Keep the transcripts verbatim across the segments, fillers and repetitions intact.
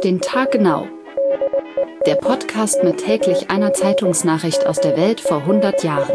Auf den Tag genau. Der Podcast mit täglich einer Zeitungsnachricht aus der Welt vor hundert Jahren.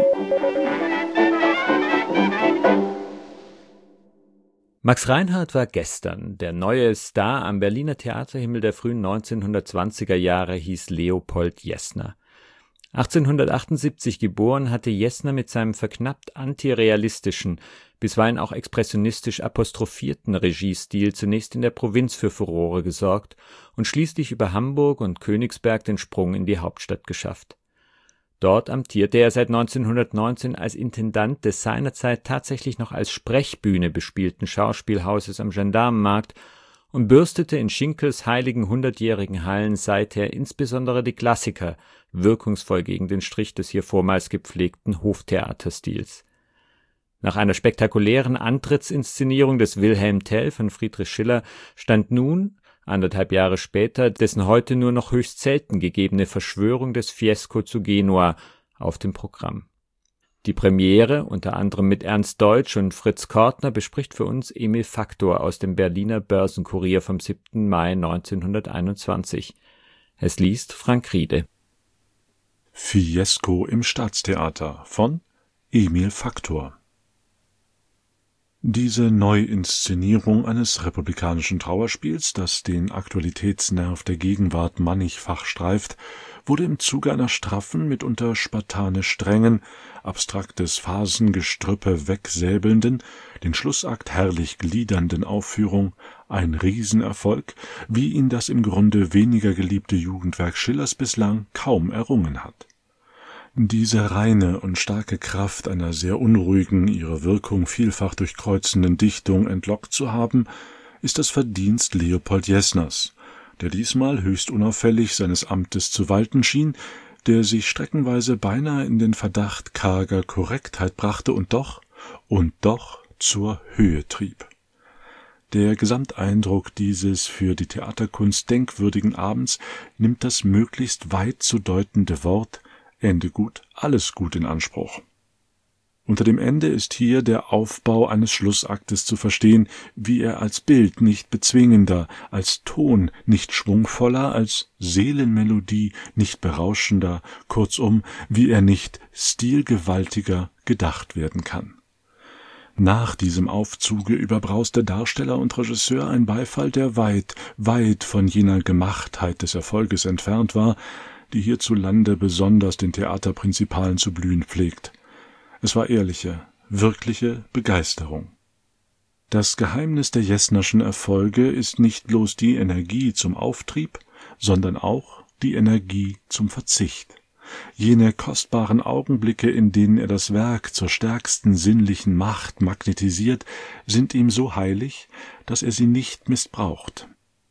Max Reinhardt war gestern. Der neue Star am Berliner Theaterhimmel der frühen neunzehnhundertzwanziger Jahre hieß Leopold Jessner. achtzehnhundertachtundsiebzig geboren, hatte Jessner mit seinem verknappt antirealistischen, bisweilen auch expressionistisch apostrophierten Regiestil zunächst in der Provinz für Furore gesorgt und schließlich über Hamburg und Königsberg den Sprung in die Hauptstadt geschafft. Dort amtierte er seit neunzehnhundertneunzehn als Intendant des seinerzeit tatsächlich noch als Sprechbühne bespielten Schauspielhauses am Gendarmenmarkt und bürstete in Schinkels heiligen hundertjährigen Hallen seither insbesondere die Klassiker, wirkungsvoll gegen den Strich des hier vormals gepflegten Hoftheaterstils. Nach einer spektakulären Antrittsinszenierung des Wilhelm Tell von Friedrich Schiller stand nun, anderthalb Jahre später, dessen heute nur noch höchst selten gegebene Verschwörung des Fiesco zu Genua auf dem Programm. Die Premiere, unter anderem mit Ernst Deutsch und Fritz Kortner, bespricht für uns Emil Faktor aus dem Berliner Börsenkurier vom siebten Mai neunzehnhunderteinundzwanzig. Es liest Frank Riede. Fiesco im Staatstheater von Emil Faktor. Diese Neuinszenierung eines republikanischen Trauerspiels, das den Aktualitätsnerv der Gegenwart mannigfach streift, wurde im Zuge einer straffen, mitunter spartanisch strengen, abstraktes Phasengestrüppe wegsäbelnden, den Schlussakt herrlich gliedernden Aufführung ein Riesenerfolg, wie ihn das im Grunde weniger geliebte Jugendwerk Schillers bislang kaum errungen hat. Diese reine und starke Kraft einer sehr unruhigen, ihre Wirkung vielfach durchkreuzenden Dichtung entlockt zu haben, ist das Verdienst Leopold Jessners, der diesmal höchst unauffällig seines Amtes zu walten schien, der sich streckenweise beinahe in den Verdacht karger Korrektheit brachte und doch, und doch zur Höhe trieb. Der Gesamteindruck dieses für die Theaterkunst denkwürdigen Abends nimmt das möglichst weit zu deutende Wort Ende gut, alles gut in Anspruch. Unter dem Ende ist hier der Aufbau eines Schlussaktes zu verstehen, wie er als Bild nicht bezwingender, als Ton nicht schwungvoller, als Seelenmelodie nicht berauschender, kurzum, wie er nicht stilgewaltiger gedacht werden kann. Nach diesem Aufzuge überbrauste Darsteller und Regisseur ein Beifall, der weit, weit von jener Gemachtheit des Erfolges entfernt war, die hierzulande besonders den Theaterprinzipalen zu blühen pflegt. Es war ehrliche, wirkliche Begeisterung. Das Geheimnis der Jessnerschen Erfolge ist nicht bloß die Energie zum Auftrieb, sondern auch die Energie zum Verzicht. Jene kostbaren Augenblicke, in denen er das Werk zur stärksten sinnlichen Macht magnetisiert, sind ihm so heilig, dass er sie nicht missbraucht.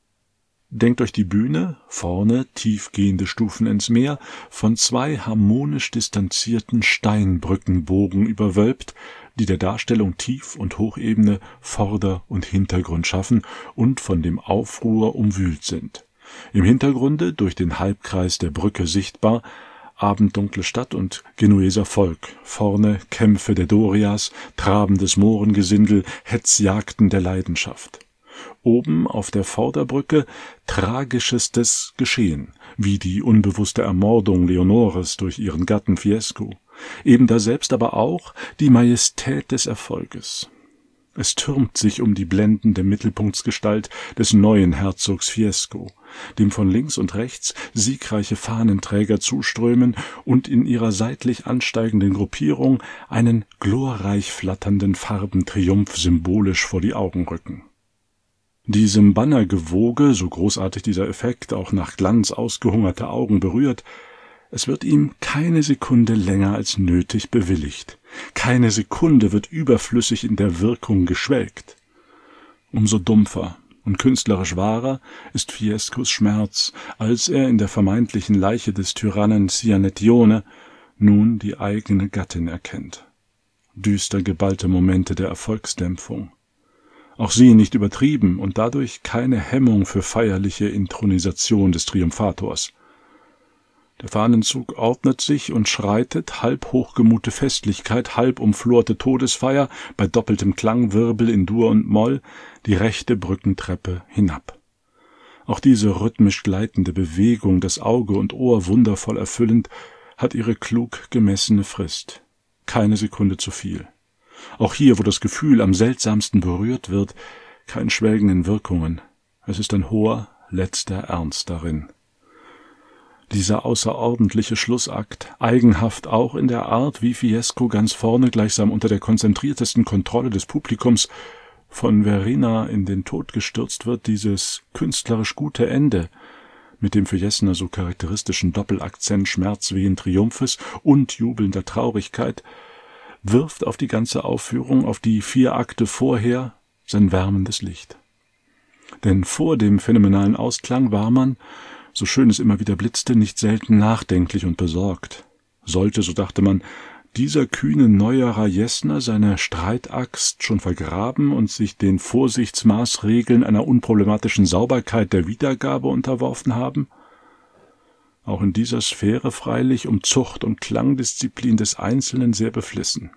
Denkt euch die Bühne, vorne tiefgehende Stufen ins Meer, von zwei harmonisch distanzierten Steinbrückenbogen überwölbt, die der Darstellung Tief- und Hochebene, Vorder- und Hintergrund schaffen und von dem Aufruhr umwühlt sind. Im Hintergrunde, durch den Halbkreis der Brücke sichtbar, abenddunkle Stadt und genueser Volk, vorne Kämpfe der Dorias, trabendes Mohrengesindel, Hetzjagden der Leidenschaft. Oben auf der Vorderbrücke tragischestes Geschehen, wie die unbewusste Ermordung Leonores durch ihren Gatten Fiesco, eben daselbst aber auch die Majestät des Erfolges. Es türmt sich um die blendende Mittelpunktsgestalt des neuen Herzogs Fiesco, dem von links und rechts siegreiche Fahnenträger zuströmen und in ihrer seitlich ansteigenden Gruppierung einen glorreich flatternden Farbentriumph symbolisch vor die Augen rücken. Diesem Bannergewoge, so großartig dieser Effekt auch nach Glanz ausgehungerte Augen berührt, es wird ihm keine Sekunde länger als nötig bewilligt. Keine Sekunde wird überflüssig in der Wirkung geschwelgt. Umso dumpfer und künstlerisch wahrer ist Fiescos Schmerz, als er in der vermeintlichen Leiche des Tyrannen Cianettione nun die eigene Gattin erkennt. Düster geballte Momente der Erfolgsdämpfung. Auch sie nicht übertrieben und dadurch keine Hemmung für feierliche Inthronisation des Triumphators. Der Fahnenzug ordnet sich und schreitet, halb hochgemute Festlichkeit, halb umflorte Todesfeier, bei doppeltem Klangwirbel in Dur und Moll, die rechte Brückentreppe hinab. Auch diese rhythmisch gleitende Bewegung, das Auge und Ohr wundervoll erfüllend, hat ihre klug gemessene Frist. Keine Sekunde zu viel. Auch hier, wo das Gefühl am seltsamsten berührt wird, kein Schwelgen in Wirkungen. Es ist ein hoher, letzter Ernst darin. Dieser außerordentliche Schlussakt, eigenhaft auch in der Art, wie Fiesco ganz vorne, gleichsam unter der konzentriertesten Kontrolle des Publikums, von Verrina in den Tod gestürzt wird, dieses künstlerisch gute Ende, mit dem für Jesner so charakteristischen Doppelakzent schmerzwehen Triumphes und jubelnder Traurigkeit, wirft auf die ganze Aufführung, auf die vier Akte vorher, sein wärmendes Licht. Denn vor dem phänomenalen Ausklang war man, so schön es immer wieder blitzte, nicht selten nachdenklich und besorgt. Sollte, so dachte man, dieser kühne Neuerer Jesner seine Streitaxt schon vergraben und sich den Vorsichtsmaßregeln einer unproblematischen Sauberkeit der Wiedergabe unterworfen haben? Auch in dieser Sphäre freilich um Zucht und Klangdisziplin des Einzelnen sehr beflissen.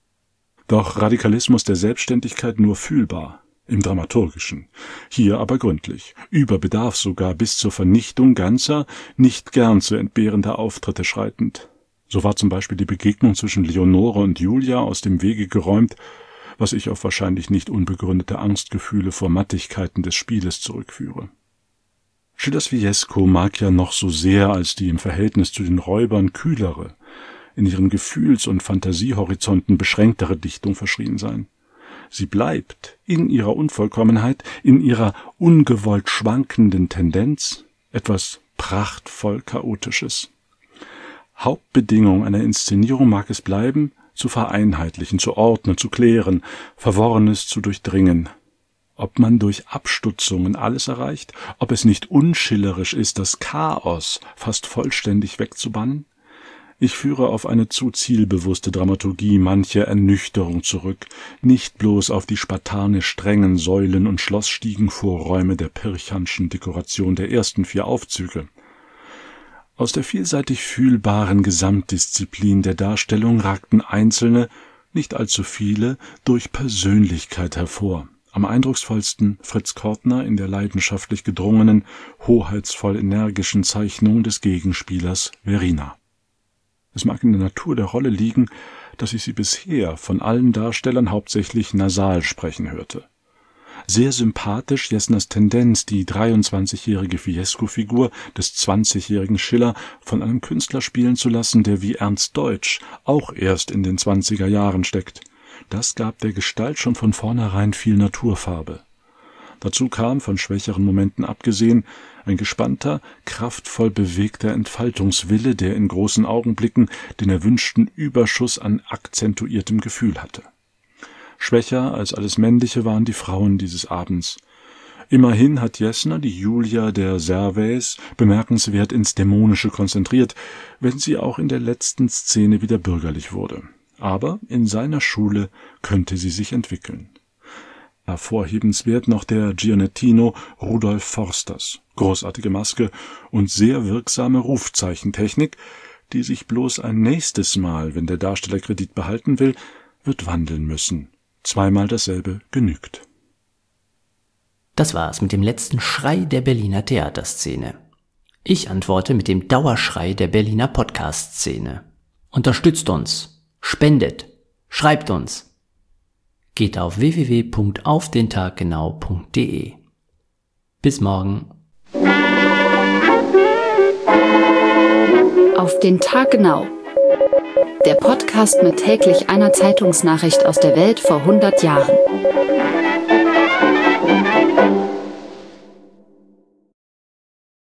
Doch Radikalismus der Selbstständigkeit nur fühlbar, im Dramaturgischen, hier aber gründlich, über Bedarf sogar bis zur Vernichtung ganzer, nicht gern zu entbehrender Auftritte schreitend. So war zum Beispiel die Begegnung zwischen Leonore und Julia aus dem Wege geräumt, was ich auf wahrscheinlich nicht unbegründete Angstgefühle vor Mattigkeiten des Spieles zurückführe. Schillers Fiesco mag ja noch so sehr als die im Verhältnis zu den Räubern kühlere, in ihren Gefühls- und Fantasiehorizonten beschränktere Dichtung verschrien sein. Sie bleibt in ihrer Unvollkommenheit, in ihrer ungewollt schwankenden Tendenz etwas prachtvoll Chaotisches. Hauptbedingung einer Inszenierung mag es bleiben, zu vereinheitlichen, zu ordnen, zu klären, Verworrenes zu durchdringen. Ob man durch Abstutzungen alles erreicht, ob es nicht unschillerisch ist, das Chaos fast vollständig wegzubannen? Ich führe auf eine zu zielbewusste Dramaturgie mancher Ernüchterung zurück, nicht bloß auf die spartanisch strengen Säulen- und Schlossstiegenvorräume der Pirchanschen Dekoration der ersten vier Aufzüge. Aus der vielseitig fühlbaren Gesamtdisziplin der Darstellung ragten einzelne, nicht allzu viele, durch Persönlichkeit hervor. Am eindrucksvollsten Fritz Kortner in der leidenschaftlich gedrungenen, hoheitsvoll energischen Zeichnung des Gegenspielers Verrina. Es mag in der Natur der Rolle liegen, dass ich sie bisher von allen Darstellern hauptsächlich nasal sprechen hörte. Sehr sympathisch Jesners Tendenz, die dreiundzwanzigjährige Fiesco-Figur des zwanzigjährigen Schiller von einem Künstler spielen zu lassen, der wie Ernst Deutsch auch erst in den zwanziger Jahren steckt. Das gab der Gestalt schon von vornherein viel Naturfarbe. Dazu kam, von schwächeren Momenten abgesehen, ein gespannter, kraftvoll bewegter Entfaltungswille, der in großen Augenblicken den erwünschten Überschuss an akzentuiertem Gefühl hatte. Schwächer als alles Männliche waren die Frauen dieses Abends. Immerhin hat Jesner die Julia der Servais bemerkenswert ins Dämonische konzentriert, wenn sie auch in der letzten Szene wieder bürgerlich wurde. Aber in seiner Schule könnte sie sich entwickeln. Hervorhebenswert noch der Gianettino Rudolf Forsters, großartige Maske und sehr wirksame Rufzeichentechnik, die sich bloß ein nächstes Mal, wenn der Darsteller Kredit behalten will, wird wandeln müssen. Zweimal dasselbe genügt. Das war's mit dem letzten Schrei der Berliner Theaterszene. Ich antworte mit dem Dauerschrei der Berliner Podcast-Szene. Unterstützt uns, spendet, schreibt uns. Geht auf w w w punkt auf den tag genau punkt d e. Bis morgen. Auf den Tag genau. Der Podcast mit täglich einer Zeitungsnachricht aus der Welt vor hundert Jahren.